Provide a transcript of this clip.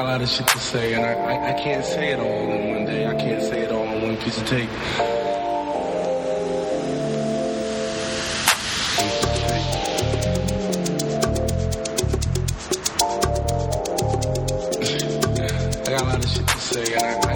lot of shit to say, and I can't say it all in one day. I can't say it all on one piece of tape. I got a lot of shit to say, and